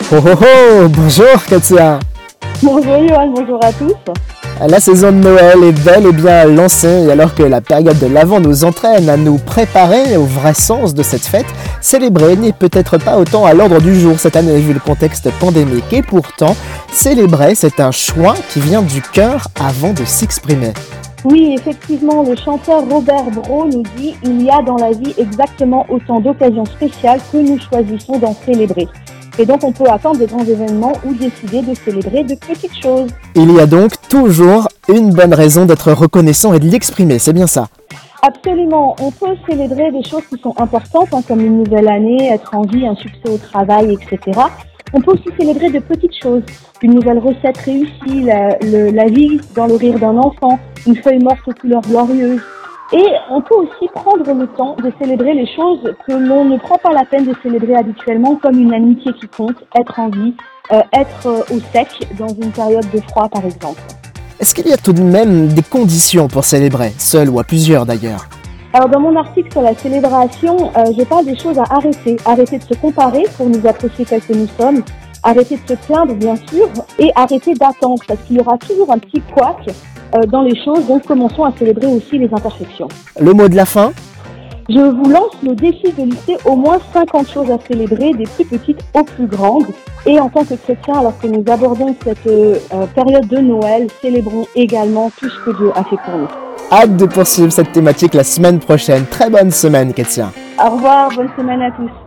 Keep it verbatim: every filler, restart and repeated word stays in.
Oh oh oh, bonjour Katia. Bonjour Johan, bonjour à tous. La saison de Noël est bel et bien lancée et alors que la période de l'Avent nous entraîne à nous préparer au vrai sens de cette fête, célébrer n'est peut-être pas autant à l'ordre du jour cette année vu le contexte pandémique et pourtant, célébrer c'est un choix qui vient du cœur avant de s'exprimer. Oui, effectivement, le chanteur Robert Brault nous dit « Il y a dans la vie exactement autant d'occasions spéciales que nous choisissons d'en célébrer ». Et donc on peut attendre de grands événements ou décider de célébrer de petites choses. Il y a donc toujours une bonne raison d'être reconnaissant et de l'exprimer, c'est bien ça? Absolument, on peut célébrer des choses qui sont importantes, hein, comme une nouvelle année, être en vie, un succès au travail, et cetera. On peut aussi célébrer de petites choses, une nouvelle recette réussie, la, le, la vie dans le rire d'un enfant, une feuille morte aux couleurs glorieuses. Et on peut aussi prendre le temps de célébrer les choses que l'on ne prend pas la peine de célébrer habituellement, comme une amitié qui compte, être en vie, euh, être euh, au sec dans une période de froid par exemple. Est-ce qu'il y a tout de même des conditions pour célébrer, seul ou à plusieurs d'ailleurs? Alors dans mon article sur la célébration, euh, je parle des choses à arrêter. Arrêter de se comparer pour nous apprécier tels que nous sommes, arrêter de se plaindre bien sûr, et arrêter d'attendre parce qu'il y aura toujours un petit couac euh, dans les choses, donc commençons à célébrer aussi les imperfections. Le mot de la fin? Je vous lance le défi de lister au moins cinquante choses à célébrer, des plus petites aux plus grandes. Et en tant que chrétien, alors que nous abordons cette euh, période de Noël, célébrons également tout ce que Dieu a fait pour nous. Hâte de poursuivre cette thématique la semaine prochaine. Très bonne semaine, Katia. Au revoir, bonne semaine à tous.